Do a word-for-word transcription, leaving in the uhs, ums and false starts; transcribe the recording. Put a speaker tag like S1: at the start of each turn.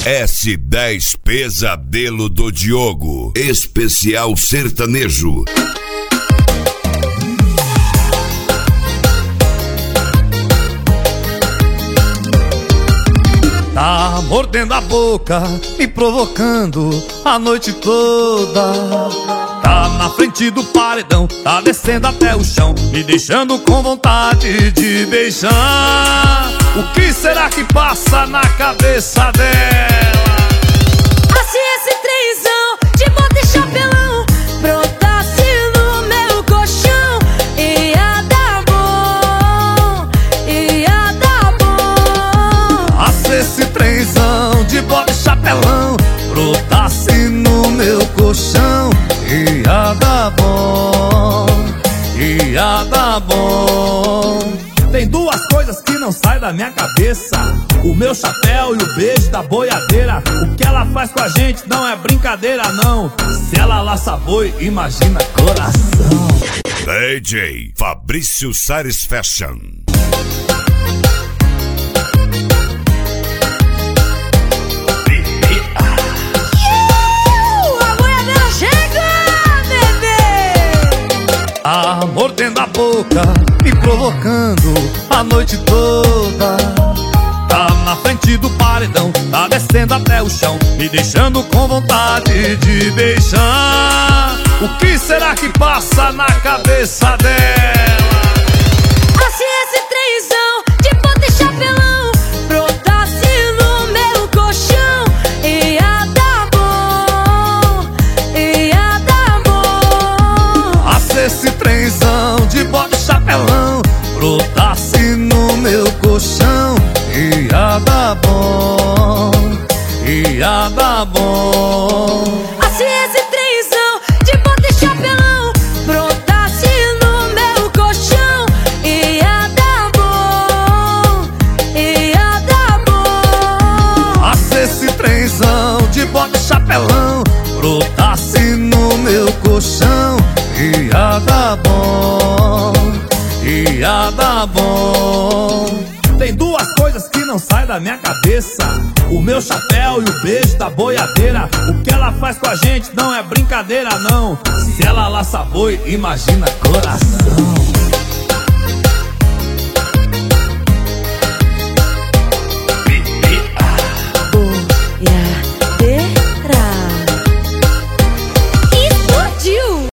S1: S dez Pesadelo do Diogo, especial sertanejo.
S2: Tá mordendo a boca, me provocando a noite toda. Tá na frente do paredão, tá descendo até o chão, me deixando com vontade de beijar. O que será que passa na cabeça dela?
S3: Se esse trenzão de bota e chapelão brotasse no meu colchão, ia dar bom, ia dar bom.
S2: Ah, se esse trenzão de bota e chapelão brotasse no meu colchão, ia dar bom, ia dar bom. Tem duas coisas que não saem da minha cabeça: o meu chapéu e o beijo da boiadeira. O que ela faz com a gente não é brincadeira, não. Se ela laça boi, imagina coração.
S1: D J Fabrício Sares Fashion.
S3: A boiadeira chega, bebê!
S2: Ah, mordendo a boca, me provocando a noite toda. Tá na frente do paredão, tá descendo até o chão, me deixando com vontade de beijar. O que será que passa na cabeça dela?
S3: Ah, se esse trenzão de bota e chapelão brotasse no meu colchão, ia dar bom, ia dar bom.
S2: Ah, se esse trenzão de bota e chapelão brotasse no meu colchão, ia dar bom, ia dar bom.
S3: Ah, se esse trenzão de bota e chapelão brotasse no meu colchão, ia dar bom, ia dar bom.
S2: Ah, se esse trenzão de bota e chapelão brotasse no meu colchão, ia dar bom, ia dar bom. Tem duas coisas que não saem da minha cabeça: o meu chapéu e o beijo da boiadeira. O que ela faz com a gente não é brincadeira, não. Se ela laça boi, imagina coração.